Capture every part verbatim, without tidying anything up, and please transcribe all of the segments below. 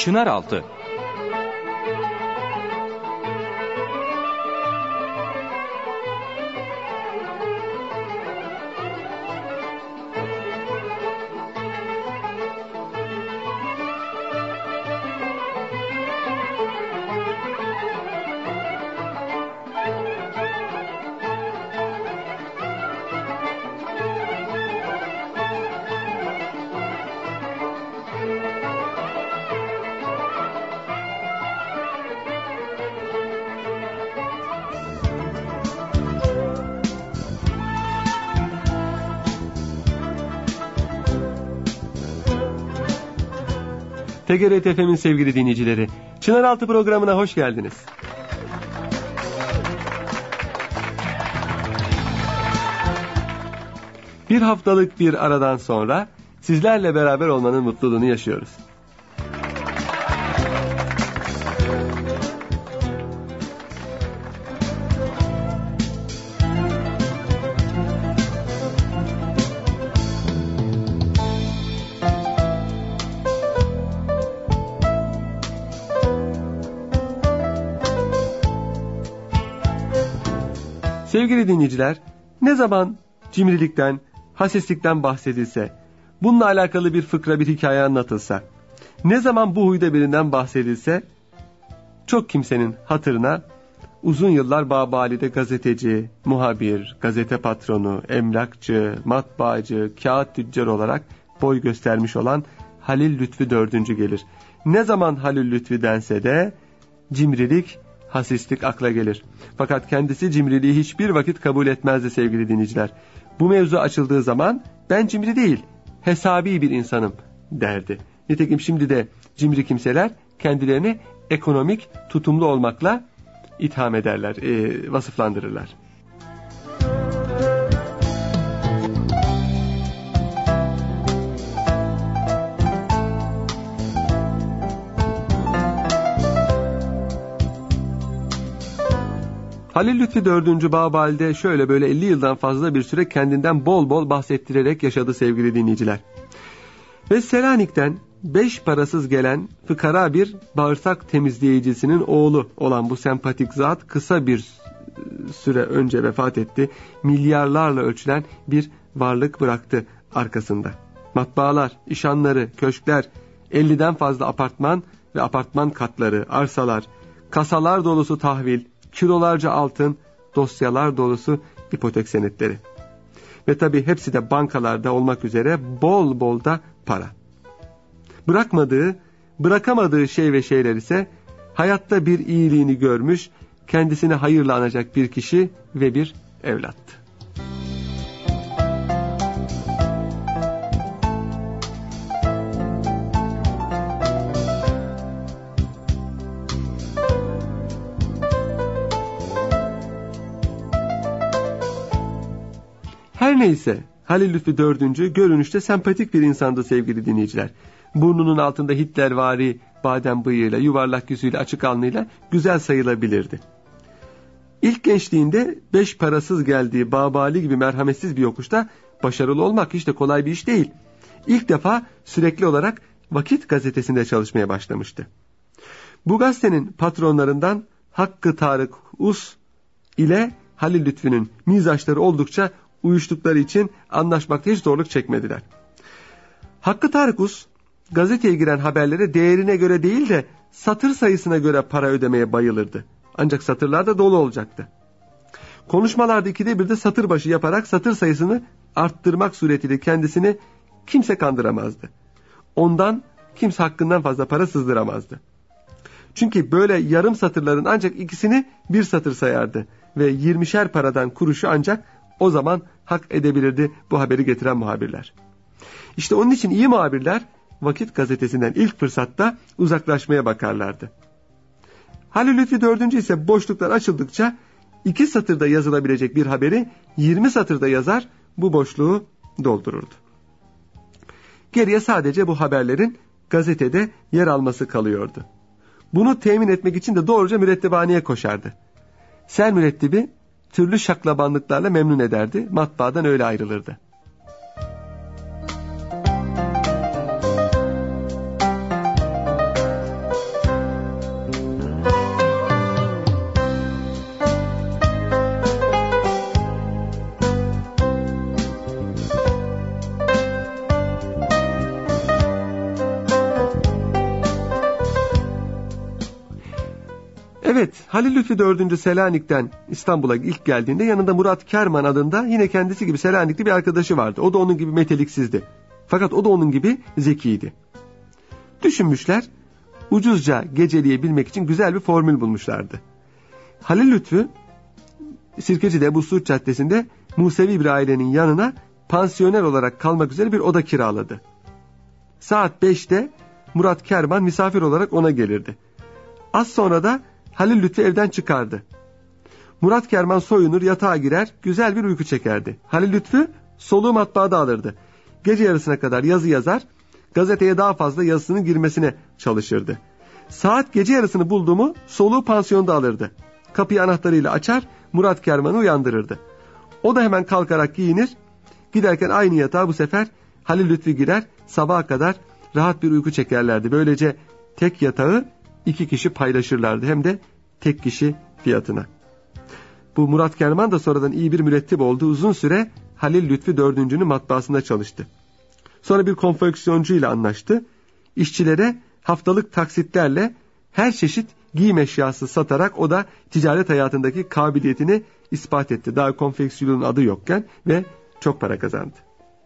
Çınaraltı. T G R T F M'in sevgili dinleyicileri, Çınaraltı programına hoş geldiniz. Bir haftalık bir aradan sonra sizlerle beraber olmanın mutluluğunu yaşıyoruz. Sevgili dinleyiciler, ne zaman cimrilikten, hasislikten bahsedilse, bununla alakalı bir fıkra, bir hikaye anlatılsa, ne zaman bu huyda birinden bahsedilse, çok kimsenin hatırına uzun yıllar Babali'de gazeteci, muhabir, gazete patronu, emlakçı, matbaacı, kağıt tüccarı olarak boy göstermiş olan Halil Lütfü dördüncü gelir. Ne zaman Halil Lütfü dense de cimrilik, hasislik akla gelir. Fakat kendisi cimriliği hiçbir vakit kabul etmezdi sevgili dinleyiciler. Bu mevzu açıldığı zaman ben cimri değil, hesabi bir insanım derdi. Nitekim şimdi de cimri kimseler kendilerini ekonomik tutumlu olmakla itham ederler, e, vasıflandırırlar. Halil Lütfü dördüncü Babali'de şöyle böyle elli yıldan fazla bir süre kendinden bol bol bahsettirerek yaşadı sevgili dinleyiciler. Ve Selanik'ten beş parasız gelen fıkara bir bağırsak temizleyicisinin oğlu olan bu sempatik zat kısa bir süre önce vefat etti. Milyarlarla ölçülen bir varlık bıraktı arkasında. Matbaalar, işhanları, köşkler, elliden fazla apartman ve apartman katları, arsalar, kasalar dolusu tahvil, kilolarca altın, dosyalar dolusu ipotek senetleri. Ve tabii hepsi de bankalarda olmak üzere bol bol da para. Bırakmadığı, bırakamadığı şey ve şeyler ise hayatta bir iyiliğini görmüş, kendisine hayırla anacak bir kişi ve bir evlattı. Her neyse, Halil Lütfü dördüncü görünüşte sempatik bir insandı sevgili dinleyiciler. Burnunun altında Hitlervari badem bıyığıyla, yuvarlak yüzüyle, açık alnıyla güzel sayılabilirdi. İlk gençliğinde beş parasız geldiği Babali gibi merhametsiz bir yokuşta başarılı olmak hiç de kolay bir iş değil. İlk defa sürekli olarak Vakit gazetesinde çalışmaya başlamıştı. Bu gazetenin patronlarından Hakkı Tarık Us ile Halil Lütfü'nün mizaçları oldukça uyuştukları için anlaşmakta hiç zorluk çekmediler. Hakkı Tarık Us, gazeteye giren haberlere değerine göre değil de satır sayısına göre para ödemeye bayılırdı. Ancak satırlar da dolu olacaktı. Konuşmalarda ikide bir de satır başı yaparak satır sayısını arttırmak suretiyle kendisini kimse kandıramazdı. Ondan kimse hakkından fazla para sızdıramazdı. Çünkü böyle yarım satırların ancak ikisini bir satır sayardı ve yirmişer paradan kuruşu ancak o zaman hak edebilirdi bu haberi getiren muhabirler. İşte onun için iyi muhabirler Vakit gazetesinden ilk fırsatta uzaklaşmaya bakarlardı. Halil Lütfü dördüncü ise boşluklar açıldıkça iki satırda yazılabilecek bir haberi yirmi satırda yazar, bu boşluğu doldururdu. Geriye sadece bu haberlerin gazetede yer alması kalıyordu. Bunu temin etmek için de doğruca mürettebhaneye koşardı. Ser mürettebi türlü şaklabanlıklarla memnun ederdi, matbaadan öyle ayrılırdı. Halil Lütfi dördüncü Selanik'ten İstanbul'a ilk geldiğinde yanında Murat Kerman adında yine kendisi gibi Selanikli bir arkadaşı vardı. O da onun gibi meteliksizdi. Fakat o da onun gibi zekiydi. Düşünmüşler, ucuzca geceleyebilmek için güzel bir formül bulmuşlardı. Halil Lütfü Sirkeci'de Ebu Suud Caddesi'nde Musevi bir ailenin yanına pansiyoner olarak kalmak üzere bir oda kiraladı. Saat beşte Murat Kerman misafir olarak ona gelirdi. Az sonra da Halil Lütfü evden çıkardı. Murat Kerman soyunur, yatağa girer, güzel bir uyku çekerdi. Halil Lütfü soluğu matbaada alırdı. Gece yarısına kadar yazı yazar, gazeteye daha fazla yazısının girmesine çalışırdı. Saat gece yarısını buldu mu soluğu pansiyonda alırdı. Kapıyı anahtarıyla açar, Murat Kerman'ı uyandırırdı. O da hemen kalkarak giyinir, giderken aynı yatağa bu sefer Halil Lütfü girer, sabaha kadar rahat bir uyku çekerlerdi. Böylece tek yatağı iki kişi paylaşırlardı, hem de tek kişi fiyatına. Bu Murat Kerman da sonradan iyi bir mürettip oldu. Uzun süre Halil Lütfü dördüncünün matbaasında çalıştı. Sonra bir konfeksiyoncu ile anlaştı. İşçilere haftalık taksitlerle her çeşit giyim eşyası satarak o da ticaret hayatındaki kabiliyetini ispat etti. Daha konfeksiyonun adı yokken ve çok para kazandı.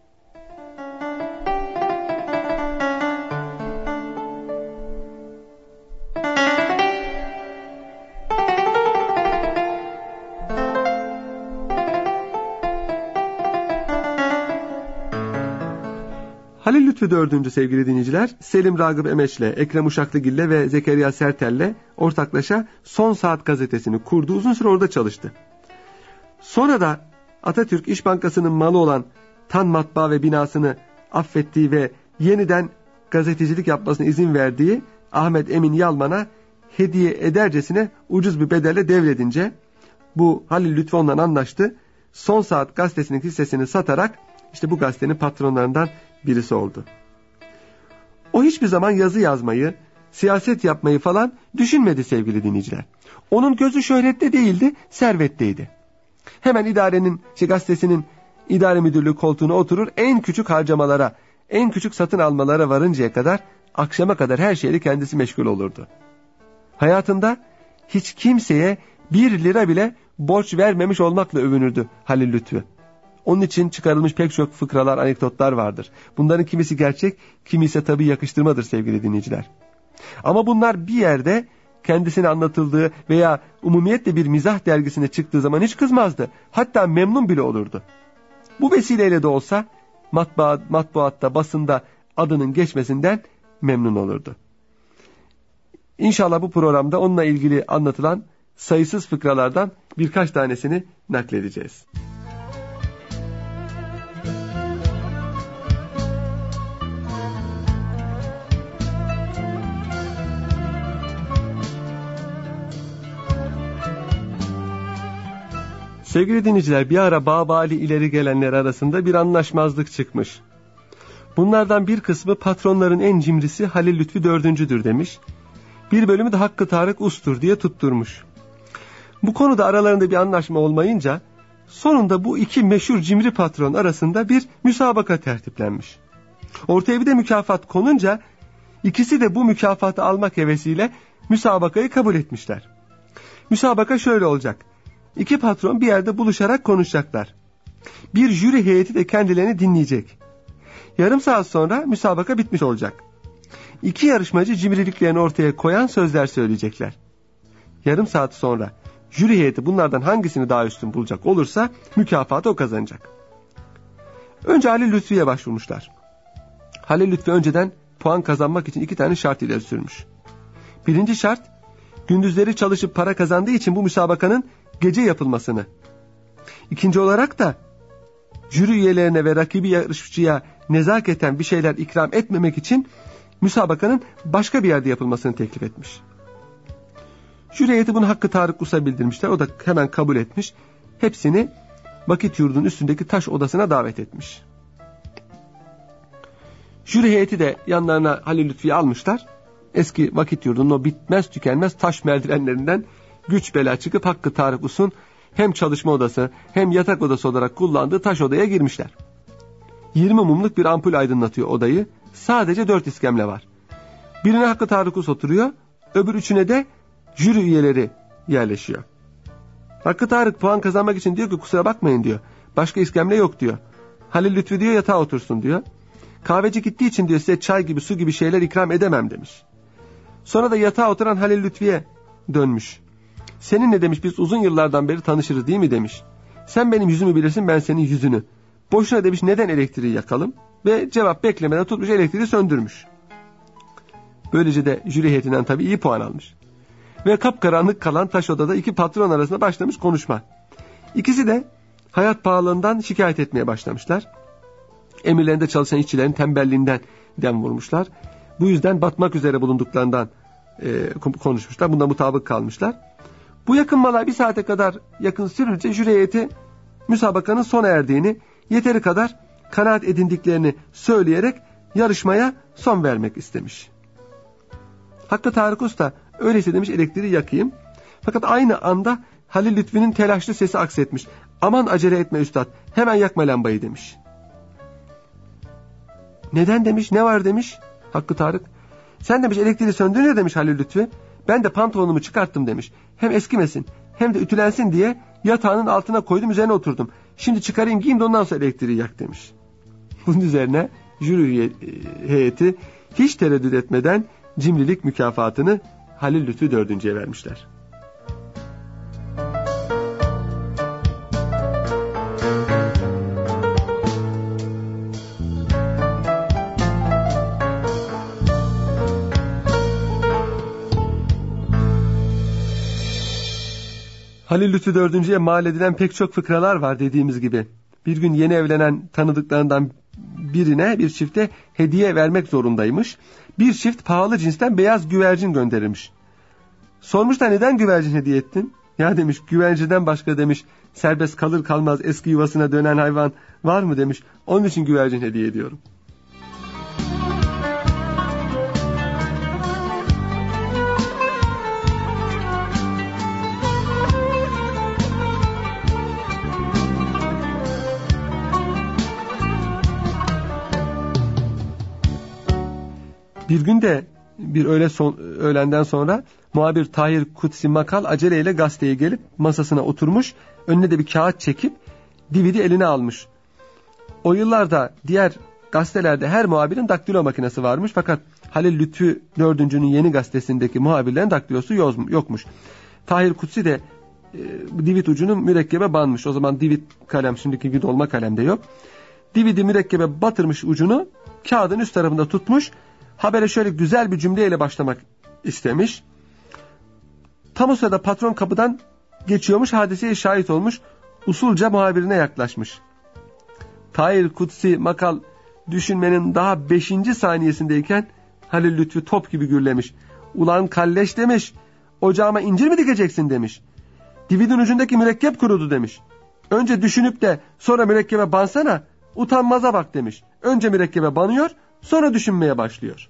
Halil Lütfü dördüncü sevgili dinleyiciler, Selim Ragıp Emeç'le, Ekrem Uşaklıgil'le ve Zekeriya Sertel'le ortaklaşa Son Saat gazetesini kurdu. Uzun süre orada çalıştı. Sonra da Atatürk İş Bankası'nın malı olan Tan Matbaa ve binasını affettiği ve yeniden gazetecilik yapmasına izin verdiği Ahmet Emin Yalman'a hediye edercesine ucuz bir bedelle devredince bu Halil Lütfü ondan anlaştı. Son Saat gazetesinin hissesini satarak işte bu gazetenin patronlarından birisi oldu. O hiçbir zaman yazı yazmayı, siyaset yapmayı falan düşünmedi sevgili dinleyiciler. Onun gözü şöhrette değildi, servetteydi. Hemen idarenin, şey, gazetesinin idare müdürlüğü koltuğuna oturur, en küçük harcamalara, en küçük satın almalara varıncaya kadar akşama kadar her şeyle kendisi meşgul olurdu. Hayatında hiç kimseye bir lira bile borç vermemiş olmakla övünürdü Halil Lütfü. Onun için çıkarılmış pek çok fıkralar, anekdotlar vardır. Bunların kimisi gerçek, kimisi tabii yakıştırmadır sevgili dinleyiciler. Ama bunlar bir yerde kendisine anlatıldığı veya umumiyetle bir mizah dergisine çıktığı zaman hiç kızmazdı. Hatta memnun bile olurdu. Bu vesileyle de olsa matbaa, matbuatta, basında adının geçmesinden memnun olurdu. İnşallah bu programda onunla ilgili anlatılan sayısız fıkralardan birkaç tanesini nakledeceğiz. Sevgili dinleyiciler, bir ara Babali ileri gelenler arasında bir anlaşmazlık çıkmış. Bunlardan bir kısmı patronların en cimrisi Halil Lütfü dördüncüdür demiş. Bir bölümü de Hakkı Tarık Us'tur diye tutturmuş. Bu konuda aralarında bir anlaşma olmayınca sonunda bu iki meşhur cimri patron arasında bir müsabaka tertiplenmiş. Ortaya bir de mükafat konunca ikisi de bu mükafatı almak hevesiyle müsabakayı kabul etmişler. Müsabaka şöyle olacak. İki patron bir yerde buluşarak konuşacaklar. Bir jüri heyeti de kendilerini dinleyecek. Yarım saat sonra müsabaka bitmiş olacak. İki yarışmacı cimriliklerini ortaya koyan sözler söyleyecekler. Yarım saat sonra jüri heyeti bunlardan hangisini daha üstün bulacak olursa mükafatı o kazanacak. Önce Halil Lütfü'ye başvurmuşlar. Halil Lütfü önceden puan kazanmak için iki tane şart ileri sürmüş. Birinci şart, gündüzleri çalışıp para kazandığı için bu müsabakanın gece yapılmasını. İkinci olarak da jüri üyelerine ve rakibi yarışçıya nezaketen bir şeyler ikram etmemek için müsabakanın başka bir yerde yapılmasını teklif etmiş. Jüri heyeti bunu Hakkı Tarık Us'a bildirmişler. O da hemen kabul etmiş. Hepsini vakit yurdunun üstündeki taş odasına davet etmiş. Jüri heyeti de yanlarına Halil Lütfü'yü almışlar. Eski vakit yurdunun o bitmez tükenmez taş merdivenlerinden güç bela çıkıp Hakkı Tarık Us'un hem çalışma odası hem yatak odası olarak kullandığı taş odaya girmişler. yirmi mumluk bir ampul aydınlatıyor odayı. Sadece dört iskemle var. Birine Hakkı Tarık Us oturuyor, öbür üçüne de jüri üyeleri yerleşiyor. Hakkı Tarık puan kazanmak için diyor ki kusura bakmayın diyor. Başka iskemle yok diyor. Halil Lütfü diyor yatağa otursun diyor. Kahveci gittiği için diyor size çay gibi su gibi şeyler ikram edemem demiş. Sonra da yatağa oturan Halil Lütfü'ye dönmüş. Seninle demiş biz uzun yıllardan beri tanışırız değil mi demiş. Sen benim yüzümü bilirsin ben senin yüzünü. Boşuna demiş neden elektriği yakalım? Ve cevap beklemeden tutmuş elektriği söndürmüş. Böylece de jüri heyetinden tabii iyi puan almış. Ve kapkaranlık kalan taş odada iki patron arasında başlamış konuşma. İkisi de hayat pahalılığından şikayet etmeye başlamışlar. Emirlerinde çalışan işçilerin tembelliğinden dem vurmuşlar. Bu yüzden batmak üzere bulunduklarından e, konuşmuşlar. Bunda mutabık kalmışlar. Bu yakınmalar bir saate kadar yakın sürünce jüri heyeti müsabakanın sona erdiğini, yeteri kadar kanaat edindiklerini söyleyerek yarışmaya son vermek istemiş. Hakkı Tarık Usta öyleyse demiş elektriği yakayım. Fakat aynı anda Halil Lütfü'nün telaşlı sesi aksetmiş. Aman acele etme üstad, hemen yakma lambayı demiş. Neden demiş, ne var demiş Hakkı Tarık. Sen demiş elektriği söndürüyor demiş Halil Lütfü. Ben de pantolonumu çıkarttım demiş. Hem eskimesin hem de ütülensin diye yatağının altına koydum, üzerine oturdum. Şimdi çıkarayım giyeyim de ondan sonra elektriği yak demiş. Bunun üzerine jüri heyeti hiç tereddüt etmeden cimrilik mükafatını Halil Lütfü dördüncüye vermişler. Halil Lütfü dördüncüye mal edilen pek çok fıkralar var dediğimiz gibi. Bir gün yeni evlenen tanıdıklarından birine, bir çifte hediye vermek zorundaymış. Bir çift pahalı cinsten beyaz güvercin gönderirmiş. Sormuşlar neden güvercin hediye ettin? Ya demiş güvercinden başka demiş serbest kalır kalmaz eski yuvasına dönen hayvan var mı demiş. Onun için güvercin hediye ediyorum. Bir gün de bir öğle son, öğlenden sonra muhabir Tahir Kutsi Makal aceleyle gazeteye gelip masasına oturmuş. Önüne de bir kağıt çekip D V D eline almış. O yıllarda diğer gazetelerde her muhabirin daktilo makinesi varmış. Fakat Halil Lütfü dördüncünün yeni gazetesindeki muhabirlerin daktilosu yokmuş. Tahir Kutsi de e, D V D ucunu mürekkebe banmış. O zaman D V D kalem şimdiki gibi dolma kalemde yok. D V D mürekkebe batırmış ucunu kağıdın üst tarafında tutmuş. Habere şöyle güzel bir cümleyle başlamak istemiş. Tam o sırada patron kapıdan geçiyormuş, hadiseye şahit olmuş. Usulca muhabirine yaklaşmış. Tahir Kutsi Makal düşünmenin daha beşinci saniyesindeyken Halil Lütfü top gibi gürlemiş. Ulan kalleş demiş. Ocağıma incir mi dikeceksin demiş. D V D'nin ucundaki mürekkep kurudu demiş. Önce düşünüp de sonra mürekkebe bansana. Utanmaza bak demiş. Önce mürekkebe banıyor, sonra düşünmeye başlıyor.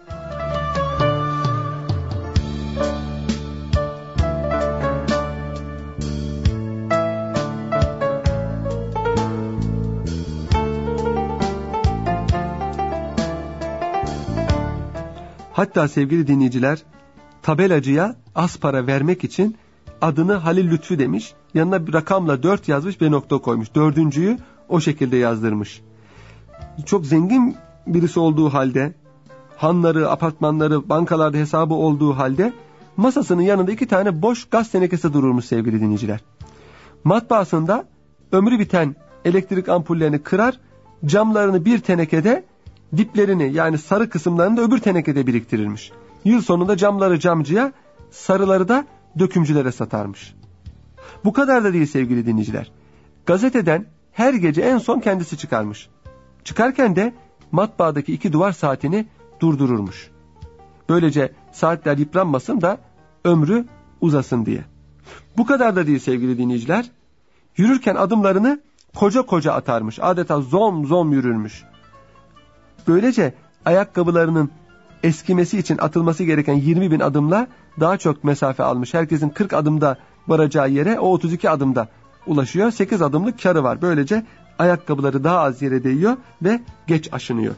Hatta sevgili dinleyiciler, tabelacıya az para vermek için adını Halil Lütfü demiş. Yanına bir rakamla dört yazmış ve nokta koymuş. Dördüncüyü o şekilde yazdırmış. Çok zengin birisi olduğu halde, hanları, apartmanları, bankalarda hesabı olduğu halde masasının yanında iki tane boş gaz tenekesi dururmuş sevgili dinleyiciler. Matbaasında ömrü biten elektrik ampullerini kırar, camlarını bir tenekede, diplerini yani sarı kısımlarını da öbür tenekede biriktirirmiş. Yıl sonunda camları camcıya, sarıları da dökümcülere satarmış. Bu kadar da değil sevgili dinleyiciler. Gazeteden her gece en son kendisi çıkarmış. Çıkarken de matbaadaki iki duvar saatini durdururmuş. Böylece saatler yıpranmasın da ömrü uzasın diye. Bu kadar da değil sevgili dinleyiciler. Yürürken adımlarını koca koca atarmış. Adeta zom zom yürürmüş. Böylece ayakkabılarının eskimesi için atılması gereken yirmi bin adımla daha çok mesafe almış. Herkesin kırk adımda varacağı yere o otuz iki adımda ulaşıyor. sekiz adımlık karı var. Böylece ayakkabıları daha az yere değiyor ve geç aşınıyor.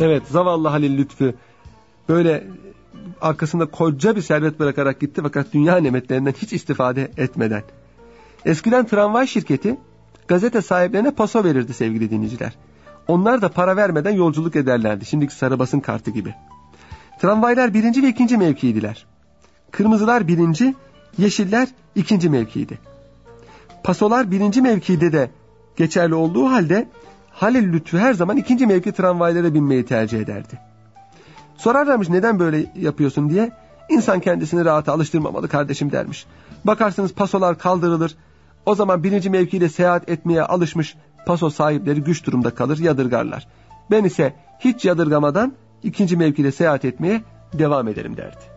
Evet, zavallı Halil Lütfü böyle arkasında koca bir servet bırakarak gitti fakat dünya nimetlerinden hiç istifade etmeden. Eskiden tramvay şirketi gazete sahiplerine paso verirdi sevgili dinleyiciler. Onlar da para vermeden yolculuk ederlerdi. Şimdiki sarı basın kartı gibi. Tramvaylar birinci ve ikinci mevkiydiler. Kırmızılar birinci, yeşiller ikinci mevkiydi. Pasolar birinci mevkide de geçerli olduğu halde Halil Lütfü her zaman ikinci mevki tramvaylara binmeyi tercih ederdi. Sorarlarmış neden böyle yapıyorsun diye. İnsan kendisini rahata alıştırmamalı kardeşim dermiş. Bakarsınız pasolar kaldırılır. O zaman birinci mevkiyle seyahat etmeye alışmış paso sahipleri güç durumda kalır, yadırgarlar. Ben ise hiç yadırgamadan ikinci mevkiyle seyahat etmeye devam ederim derdi.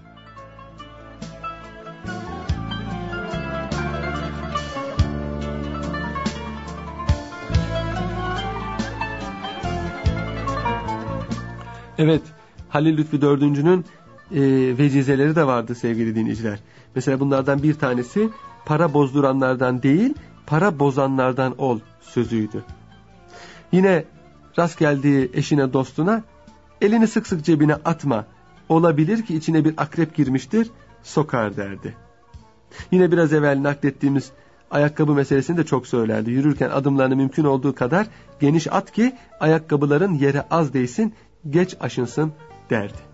Evet, Halil Lütfü dördüncünün e, vecizeleri de vardı sevgili dinleyiciler. Mesela bunlardan bir tanesi para bozduranlardan değil, para bozanlardan ol sözüydü. Yine rast geldiği eşine dostuna elini sık sık cebine atma, olabilir ki içine bir akrep girmiştir, sokar derdi. Yine biraz evvel naklettiğimiz ayakkabı meselesini de çok söylerdi. Yürürken adımlarını mümkün olduğu kadar geniş at ki ayakkabıların yere az değsin, geç aşınsın derdi.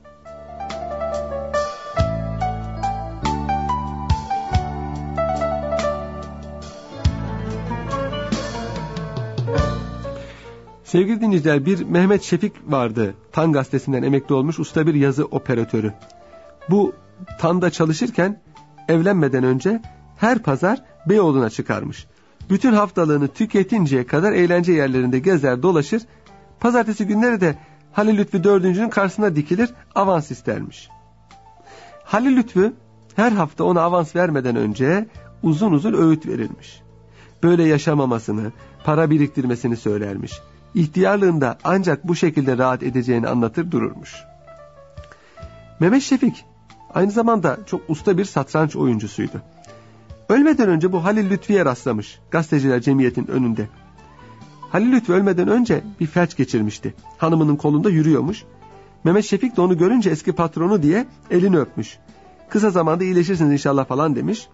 Sevgili dinleyiciler, bir Mehmet Şefik vardı. Tan gazetesinden emekli olmuş usta bir yazı operatörü. Bu Tan'da çalışırken evlenmeden önce her pazar Beyoğlu'na çıkarmış. Bütün haftalığını tüketinceye kadar eğlence yerlerinde gezer dolaşır. Pazartesi günleri de Halil Lütfü dördüncünün karşısına dikilir, avans istermiş. Halil Lütfü her hafta ona avans vermeden önce uzun uzun öğüt verirmiş. Böyle yaşamamasını, para biriktirmesini söylermiş. İhtiyarlığında ancak bu şekilde rahat edeceğini anlatır dururmuş. Mehmet Şefik aynı zamanda çok usta bir satranç oyuncusuydu. Ölmeden önce bu Halil Lütfü'ye rastlamış Gazeteciler Cemiyeti'nin önünde. Halil Lütfü ölmeden önce bir felç geçirmişti. Hanımının kolunda yürüyormuş. Mehmet Şefik de onu görünce eski patronu diye elini öpmüş. Kısa zamanda iyileşirsiniz inşallah falan demiş.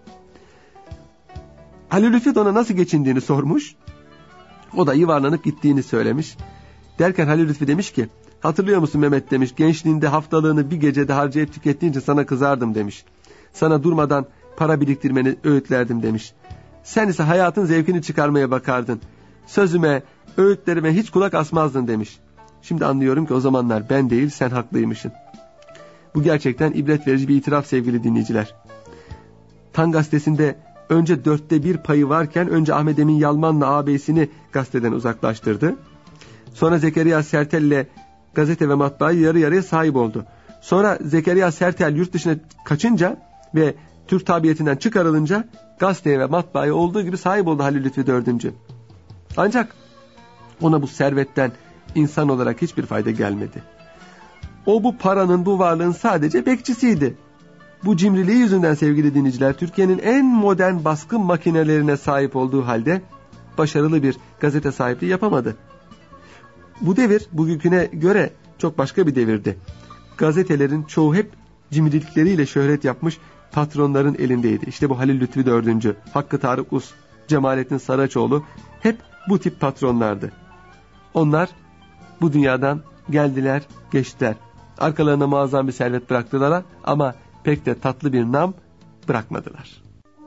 Halil Lütfü de ona nasıl geçindiğini sormuş. O da yuvarlanıp gittiğini söylemiş. Derken Halil Lütfü demiş ki, hatırlıyor musun Mehmet demiş, gençliğinde haftalığını bir gecede harcayıp tükettiğin için sana kızardım demiş. Sana durmadan para biriktirmeni öğütlerdim demiş. Sen ise hayatın zevkini çıkarmaya bakardın. Sözüme, öğütlerime hiç kulak asmazdın demiş. Şimdi anlıyorum ki o zamanlar ben değil sen haklıymışsın. Bu gerçekten ibret verici bir itiraf sevgili dinleyiciler. Tan gazetesinde önce dörtte bir payı varken önce Ahmet Emin Yalman'la ağabeyisini gazeteden uzaklaştırdı. Sonra Zekeriya Sertel ile gazete ve matbaayı yarı yarıya sahip oldu. Sonra Zekeriya Sertel yurt dışına kaçınca ve Türk tabiyetinden çıkarılınca gazeteye ve matbaaya olduğu gibi sahip oldu Halil Lütfü dördüncü. Ancak ona bu servetten insan olarak hiçbir fayda gelmedi. O bu paranın, bu varlığın sadece bekçisiydi. Bu cimriliği yüzünden sevgili dinleyiciler, Türkiye'nin en modern baskı makinelerine sahip olduğu halde başarılı bir gazete sahipliği yapamadı. Bu devir bugünküne göre çok başka bir devirdi. Gazetelerin çoğu hep cimrilikleriyle şöhret yapmış patronların elindeydi. İşte bu Halil Lütfü dördüncü, Hakkı Tarık Us, Cemalettin Saraçoğlu hep bu tip patronlardı. Onlar bu dünyadan geldiler, geçtiler. Arkalarına muazzam bir servet bıraktılar ama pek de tatlı bir nam bırakmadılar.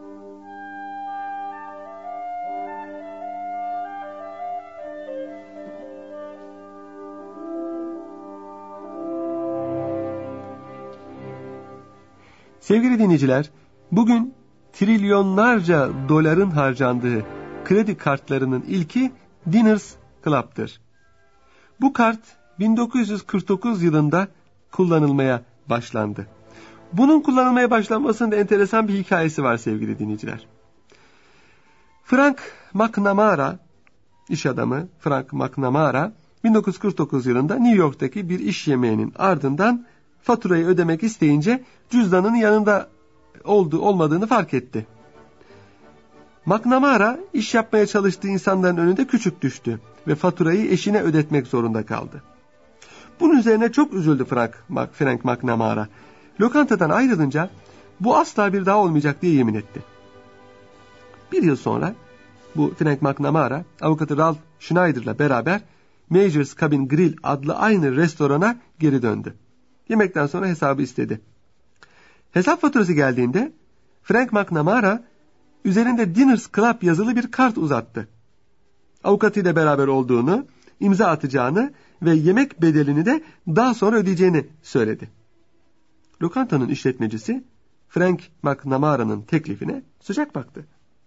Sevgili dinleyiciler, bugün trilyonlarca doların harcandığı kredi kartlarının ilki Diners Club'tır. Bu kart bin dokuz yüz kırk dokuz yılında kullanılmaya başlandı. Bunun kullanılmaya başlanmasında enteresan bir hikayesi var sevgili dinleyiciler. Frank McNamara, iş adamı Frank McNamara, bin dokuz yüz kırk dokuz yılında New York'taki bir iş yemeğinin ardından faturayı ödemek isteyince cüzdanının yanında olduğu olmadığını fark etti. McNamara iş yapmaya çalıştığı insanların önünde küçük düştü ve faturayı eşine ödetmek zorunda kaldı. Bunun üzerine çok üzüldü Frank, Frank McNamara. Lokantadan ayrılınca bu asla bir daha olmayacak diye yemin etti. Bir yıl sonra bu Frank McNamara avukatı Ralph Schneider'la beraber Major's Cabin Grill adlı aynı restorana geri döndü. Yemekten sonra hesabı istedi. Hesap faturası geldiğinde Frank McNamara üzerinde Diners Club yazılı bir kart uzattı. Avukatıyla beraber olduğunu, imza atacağını ve yemek bedelini de daha sonra ödeyeceğini söyledi. Lokantanın işletmecisi Frank McNamara'nın teklifine sıcak baktı.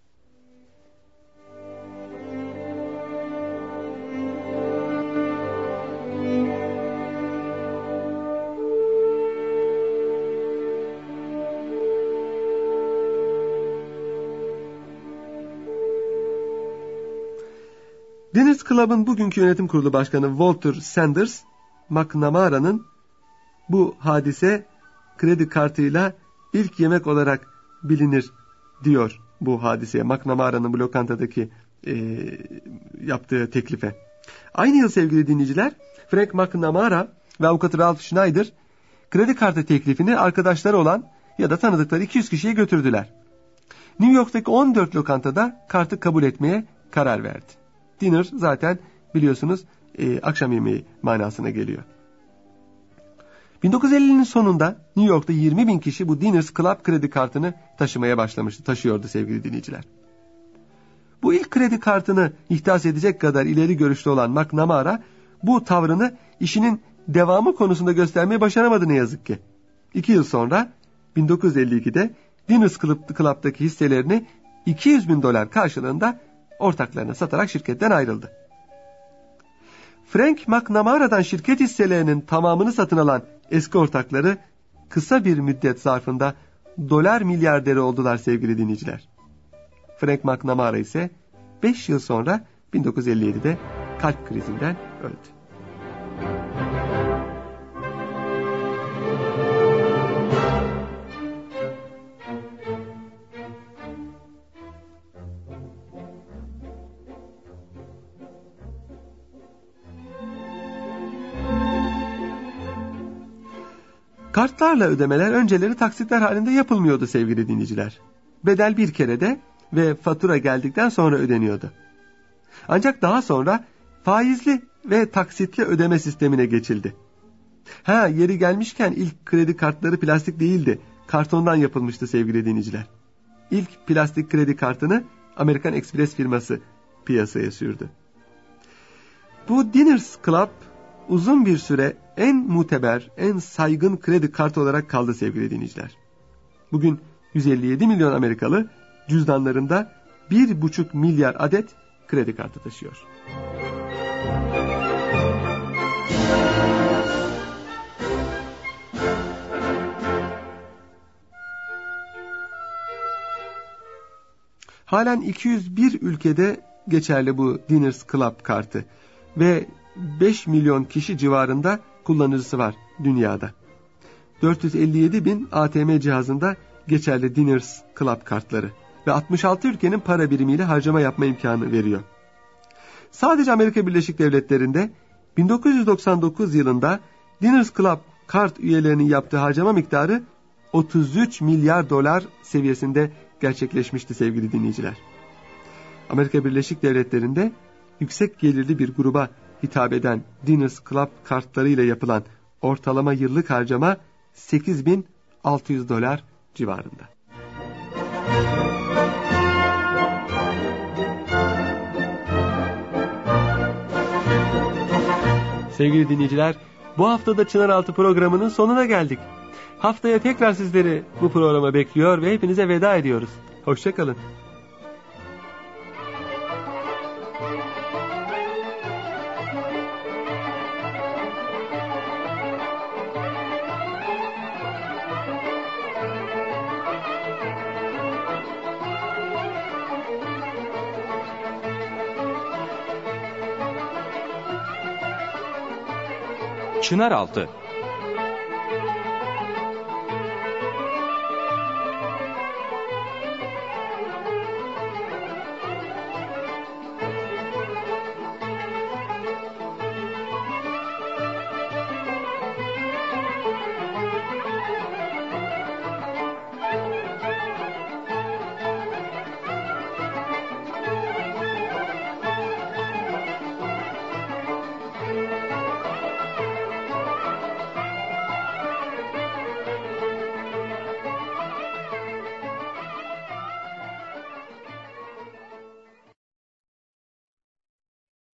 Diners Club'ın bugünkü yönetim kurulu başkanı Walter Sanders, McNamara'nın bu hadise kredi kartıyla ilk yemek olarak bilinir diyor bu hadiseye. McNamara'nın bu lokantadaki e, yaptığı teklife. Aynı yıl sevgili dinleyiciler, Frank McNamara ve avukatı Ralph Schneider kredi kartı teklifini arkadaşları olan ya da tanıdıkları iki yüz kişiye götürdüler. New York'taki on dört lokantada kartı kabul etmeye karar verdi. Dinner zaten biliyorsunuz e, akşam yemeği manasına geliyor. bin dokuz yüz ellinin sonunda New York'ta yirmi bin kişi bu Diners Club kredi kartını taşımaya başlamıştı, taşıyordu sevgili dinleyiciler. Bu ilk kredi kartını ihdas edecek kadar ileri görüşlü olan McNamara bu tavrını işinin devamı konusunda göstermeyi başaramadı ne yazık ki. İki yıl sonra bin dokuz yüz elli ikide Diners Club'daki hisselerini iki yüz bin dolar karşılığında ortaklarına satarak şirketten ayrıldı. Frank McNamara'dan şirket hisselerinin tamamını satın alan eski ortakları kısa bir müddet zarfında dolar milyarderi oldular sevgili dinleyiciler. Frank McNamara ise beş yıl sonra bin dokuz yüz elli yedide kalp krizinden öldü. Kartlarla ödemeler önceleri taksitler halinde yapılmıyordu sevgili dinleyiciler. Bedel bir kerede ve fatura geldikten sonra ödeniyordu. Ancak daha sonra faizli ve taksitli ödeme sistemine geçildi. Ha, yeri gelmişken ilk kredi kartları plastik değildi, kartondan yapılmıştı sevgili dinleyiciler. İlk plastik kredi kartını American Express firması piyasaya sürdü. Bu Diners Club uzun bir süre en muteber, en saygın kredi kartı olarak kaldı sevgili dinleyiciler. Bugün yüz elli yedi milyon Amerikalı cüzdanlarında bir buçuk milyar adet kredi kartı taşıyor. Halen iki yüz bir ülkede geçerli bu Diners Club kartı ve beş milyon kişi civarında kullanıcısı var dünyada. dört yüz elli yedi bin A T M cihazında geçerli Diners Club kartları ve altmış altı ülkenin para birimiyle harcama yapma imkanı veriyor. Sadece Amerika Birleşik Devletleri'nde bin dokuz yüz doksan dokuz yılında Diners Club kart üyelerinin yaptığı harcama miktarı otuz üç milyar dolar seviyesinde gerçekleşmişti sevgili dinleyiciler. Amerika Birleşik Devletleri'nde yüksek gelirli bir gruba hitap eden Diners Club kartlarıyla yapılan ortalama yıllık harcama sekiz bin altı yüz dolar civarında. Sevgili dinleyiciler, bu haftada Çınaraltı programının sonuna geldik. Haftaya tekrar sizleri bu programa bekliyor ve hepinize veda ediyoruz. Hoşça kalın. Çınaraltı